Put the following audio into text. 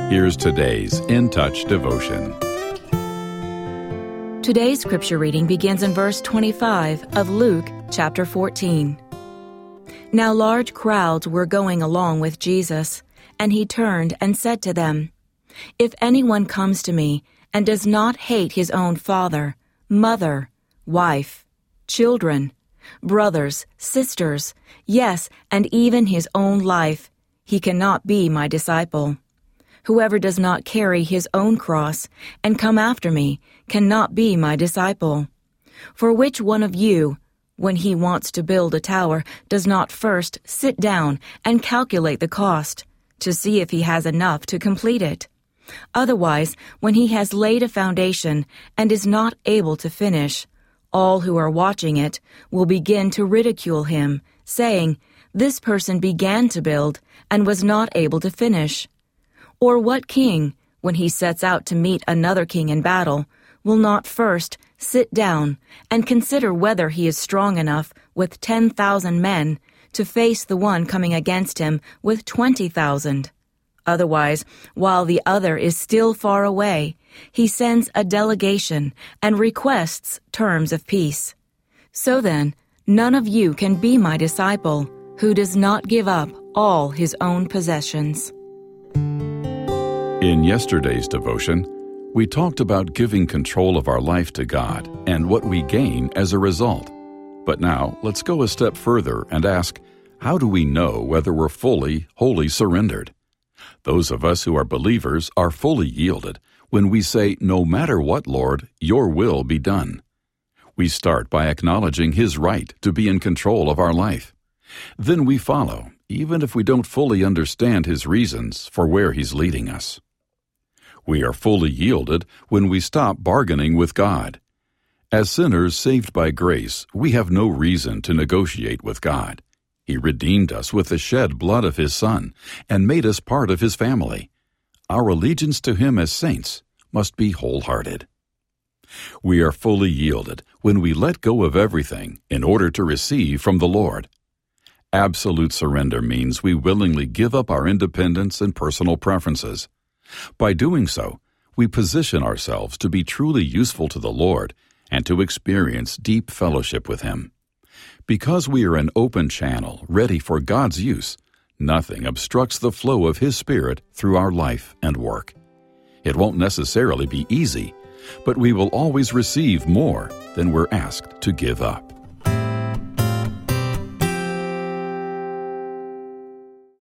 Here's today's In Touch devotion. Today's scripture reading begins in verse 25 of Luke chapter 14. Now large crowds were going along with Jesus, and he turned and said to them, "If anyone comes to me and does not hate his own father, mother, wife, children, brothers, sisters, yes, and even his own life, he cannot be my disciple. Whoever does not carry his own cross and come after me cannot be my disciple. For which one of you, when he wants to build a tower, does not first sit down and calculate the cost, to see if he has enough to complete it? Otherwise, when he has laid a foundation and is not able to finish, all who are watching it will begin to ridicule him, saying, 'This person began to build and was not able to finish.' Or what king, when he sets out to meet another king in battle, will not first sit down and consider whether he is strong enough with 10,000 men to face the one coming against him with 20,000? Otherwise, while the other is still far away, he sends a delegation and requests terms of peace. So then, none of you can be my disciple who does not give up all his own possessions." In yesterday's devotion, we talked about giving control of our life to God and what we gain as a result. But now, let's go a step further and ask, how do we know whether we're wholly surrendered? Those of us who are believers are fully yielded when we say, "No matter what, Lord, your will be done." We start by acknowledging His right to be in control of our life. Then we follow, even if we don't fully understand His reasons for where He's leading us. We are fully yielded when we stop bargaining with God. As sinners saved by grace, we have no reason to negotiate with God. He redeemed us with the shed blood of His Son and made us part of His family. Our allegiance to Him as saints must be wholehearted. We are fully yielded when we let go of everything in order to receive from the Lord. Absolute surrender means we willingly give up our independence and personal preferences. By doing so, we position ourselves to be truly useful to the Lord and to experience deep fellowship with Him. Because we are an open channel ready for God's use, nothing obstructs the flow of His Spirit through our life and work. It won't necessarily be easy, but we will always receive more than we're asked to give up.